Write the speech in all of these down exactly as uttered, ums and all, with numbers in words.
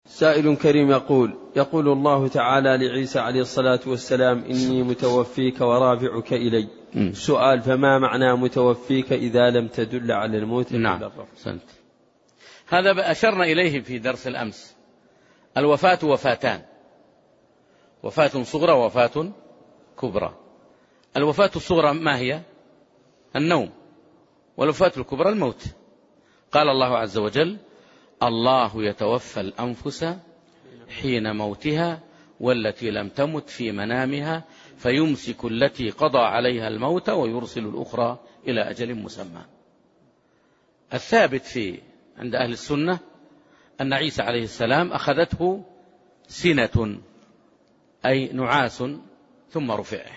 سائل كريم يقول يقول الله تعالى لعيسى عليه الصلاة والسلام إني متوفيك ورافعك إلي. م. سؤال: فما معنى متوفيك إذا لم تدل على الموت؟ نعم، سنت. هذا أشرنا إليه في درس الأمس. الوفاة وفاتان: وفاة صغرى ووفاة كبرى. الوفاة الصغرى ما هي؟ النوم. والوفاة الكبرى الموت. قال الله عز وجل: الله يتوفى الأنفس حين موتها والتي لم تمت في منامها فيمسك التي قضى عليها الموت ويرسل الأخرى إلى أجل مسمى. الثابت في عند أهل السنة أن عيسى عليه السلام أخذته سنة، أي نعاس، ثم رفعه.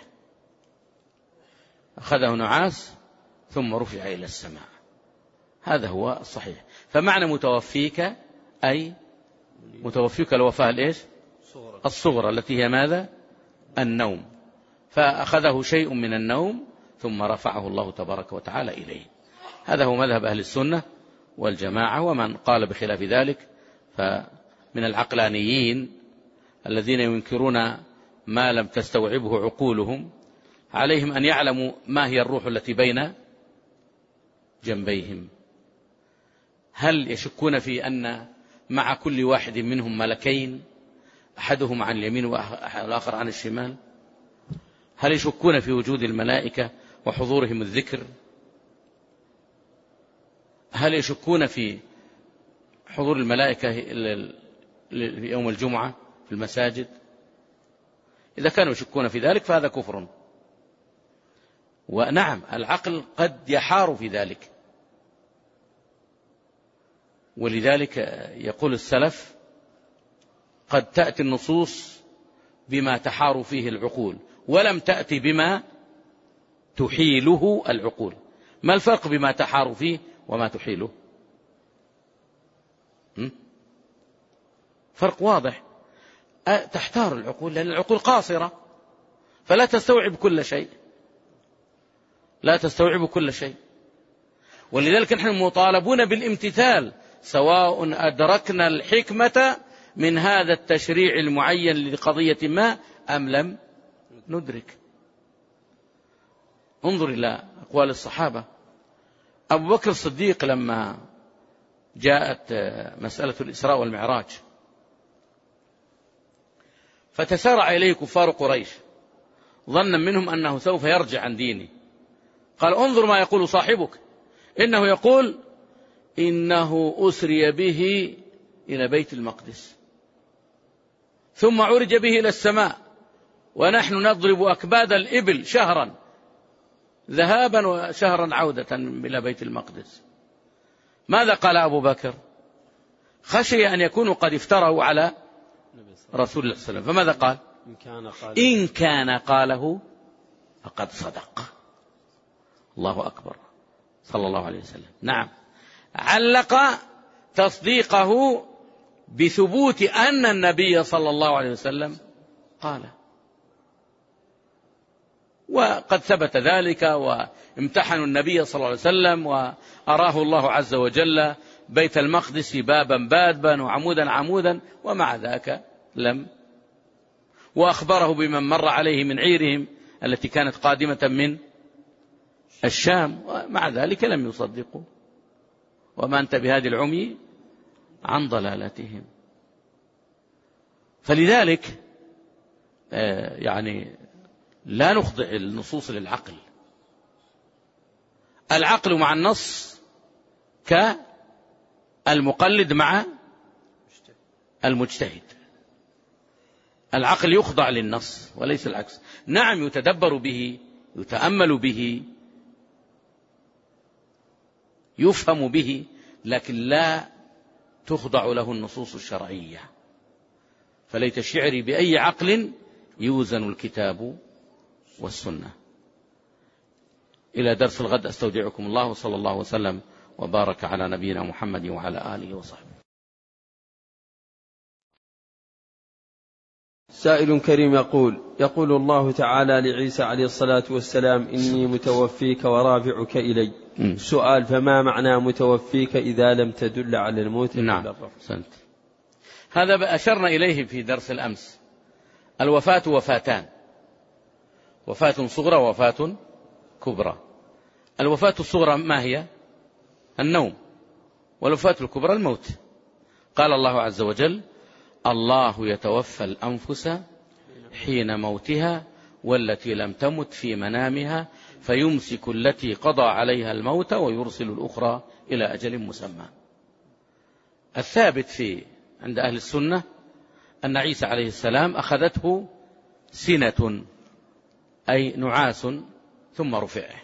أخذه نعاس ثم رفع إلى السماء. هذا هو الصحيح. فمعنى متوفيك أي متوفيك الوفاة الإيش؟ الصغرى التي هي ماذا؟ النوم. فأخذه شيء من النوم ثم رفعه الله تبارك وتعالى إليه. هذا هو مذهب أهل السنة والجماعة. ومن قال بخلاف ذلك فمن العقلانيين الذين ينكرون ما لم تستوعبه عقولهم. عليهم أن يعلموا ما هي الروح التي بين جنبيهم. هل يشكون في أن مع كل واحد منهم ملكين، أحدهم عن اليمين والآخر عن الشمال؟ هل يشكون في وجود الملائكة وحضورهم الذكر؟ هل يشكون في حضور الملائكة يوم الجمعة في المساجد؟ إذا كانوا يشكون في ذلك فهذا كفر. ونعم، العقل قد يحار في ذلك. ولذلك يقول السلف: قد تأتي النصوص بما تحار فيه العقول ولم تأتي بما تحيله العقول. ما الفرق بما تحار فيه وما تحيله؟ فرق واضح. تحتار العقول لأن العقول قاصرة فلا تستوعب كل شيء، لا تستوعب كل شيء. ولذلك نحن مطالبون بالامتثال سواء أدركنا الحكمة من هذا التشريع المعين لقضية ما أم لم ندرك. انظر إلى أقوال الصحابة. أبو بكر الصديق لما جاءت مسألة الإسراء والمعراج فتسارع إليه كفار قريش ظنا منهم أنه سوف يرجع عن دينه. قال: انظر ما يقول صاحبك، إنه يقول إنه أسري به إلى بيت المقدس ثم عرج به إلى السماء ونحن نضرب أكباد الإبل شهرا ذهابا وشهرا عودة إلى بيت المقدس. ماذا قال أبو بكر؟ خشي أن يكونوا قد افتروا على رسول الله صلى الله عليه وسلم. فماذا قال؟ إن كان قاله فقد صدق. الله أكبر، صلى الله عليه وسلم. نعم، علق تصديقه بثبوت أن النبي صلى الله عليه وسلم قال. وقد ثبت ذلك وامتحنوا النبي صلى الله عليه وسلم وأراه الله عز وجل بيت المقدس بابا بابا وعمودا عمودا، ومع ذاك لم. وأخبره بمن مر عليه من عيرهم التي كانت قادمة من الشام، ومع ذلك لم يصدقوا. وما أنت بهذه العمي عن ضلالتهم. فلذلك يعني لا نخضع النصوص للعقل. العقل مع النص كالمقلد مع المجتهد. العقل يخضع للنص وليس العكس. نعم، يتدبر به، يتأمل به، يفهم به، لكن لا تخضع له النصوص الشرعية. فليت شعري بأي عقل يوزن الكتاب والسنة. إلى درس الغد أستودعكم الله، وصلى الله وسلم وبارك على نبينا محمد وعلى آله وصحبه. سائل كريم يقول يقول الله تعالى لعيسى عليه الصلاة والسلام إني متوفيك ورافعك إلي. م. سؤال: فما معنى متوفيك إذا لم تدل على الموت؟ نعم، سنت. هذا أشرنا إليه في درس الأمس. الوفاة وفاتان، وفاة صغرى ووفاة كبرى. الوفاة الصغرى ما هي؟ النوم. والوفاة الكبرى الموت. قال الله عز وجل: الله يتوفى الأنفس حين موتها والتي لم تمت في منامها فيمسك التي قضى عليها الموت ويرسل الأخرى إلى أجل مسمى. الثابت في عند أهل السنة أن عيسى عليه السلام أخذته سنة، أي نعاس، ثم رفع،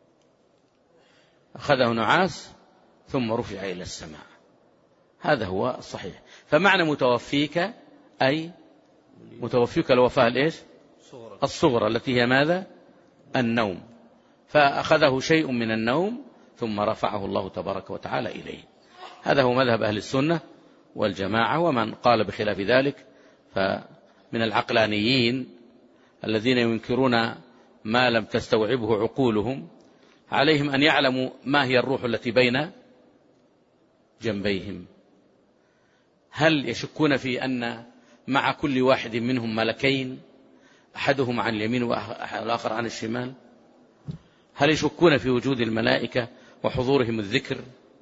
أخذه نعاس ثم رفع إلى السماء. هذا هو الصحيح. فمعنى متوفيك أي متوفيك الوفاة الإيش؟ الصغرى التي هي ماذا؟ النوم. فأخذه شيء من النوم ثم رفعه الله تبارك وتعالى إليه. هذا هو مذهب أهل السنة والجماعة. ومن قال بخلاف ذلك فمن العقلانيين الذين ينكرون ما لم تستوعبه عقولهم. عليهم أن يعلموا ما هي الروح التي بين جنبيهم. هل يشكون في أن مع كل واحد منهم ملكين، أحدهم عن اليمين والآخر عن الشمال؟ هل يشكون في وجود الملائكة وحضورهم الذكر؟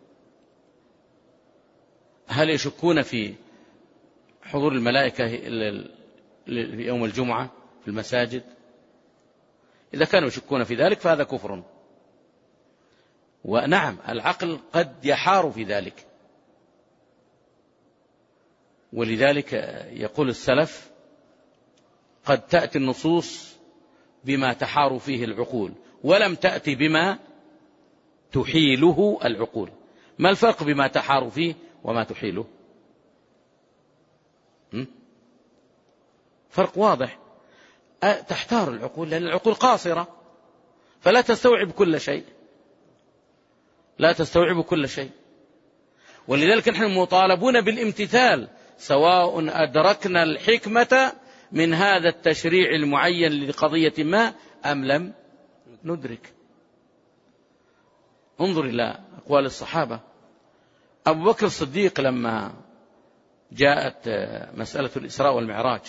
هل يشكون في حضور الملائكة في يوم الجمعة في المساجد؟ إذا كانوا يشكون في ذلك فهذا كفر. ونعم العقل قد يحار في ذلك، ولذلك يقول السلف: قد تأتي النصوص بما تحار فيه العقول ولم تأتي بما تحيله العقول. ما الفرق بما تحار فيه وما تحيله؟ فرق واضح. تحتار العقول لأن العقول قاصرة فلا تستوعب كل شيء، لا تستوعب كل شيء. ولذلك نحن مطالبون بالامتثال سواء أدركنا الحكمة من هذا التشريع المعين لقضية ما أم لم ندرك. انظر إلى أقوال الصحابة. أبو بكر الصديق لما جاءت مسألة الإسراء والمعراج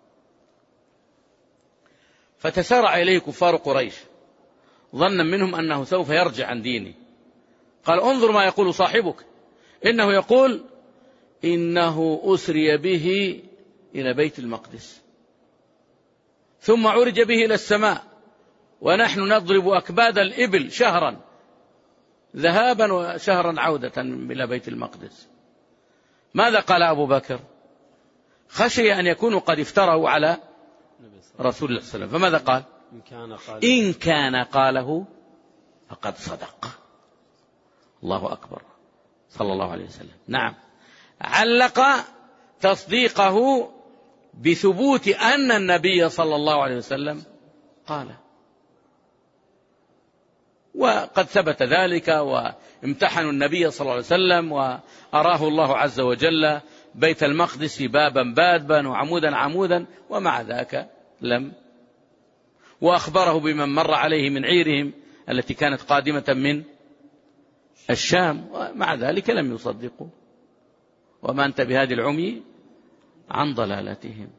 فتسارع إليه كفار قريش ظنا منهم أنه سوف يرجع عن دينه. قال: انظر ما يقول صاحبك، إنه يقول إنه أسري به إلى بيت المقدس ثم عرج به إلى السماء ونحن نضرب أكباد الإبل شهرا ذهابا وشهرا عودة إلى بيت المقدس. ماذا قال أبو بكر؟ خشي أن يكونوا قد افتروا على رسول الله صلى الله عليه وسلم. فماذا قال؟ إن كان قاله فقد صدق. الله أكبر صلى الله عليه وسلم. نعم، علق تصديقه بثبوت أن النبي صلى الله عليه وسلم قال. وقد ثبت ذلك وامتحنوا النبي صلى الله عليه وسلم وأراه الله عز وجل بيت المقدس بابا بابا وعمودا عمودا، ومع ذاك لم. وأخبره بمن مر عليه من عيرهم التي كانت قادمة من الشام، ومع ذلك لم يصدقوا. وما أنت بهذه العمي عن ضلالتهم.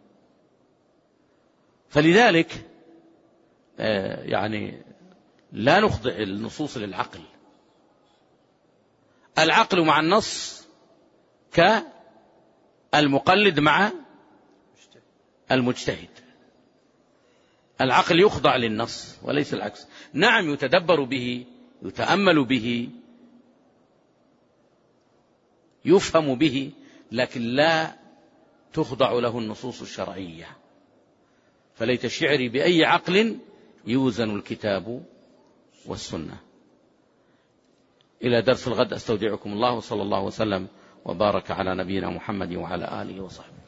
فلذلك يعني لا نخضع النصوص للعقل. العقل مع النص كالمقلد مع المجتهد. العقل يخضع للنص وليس العكس. نعم يتدبر به، يتأمل به، يفهم به، لكن لا تخضع له النصوص الشرعية. فليت شعري بأي عقل يوزن الكتاب والسنة. إلى درس الغد أستودعكم الله، وصلى الله وسلم وبارك على نبينا محمد وعلى آله وصحبه.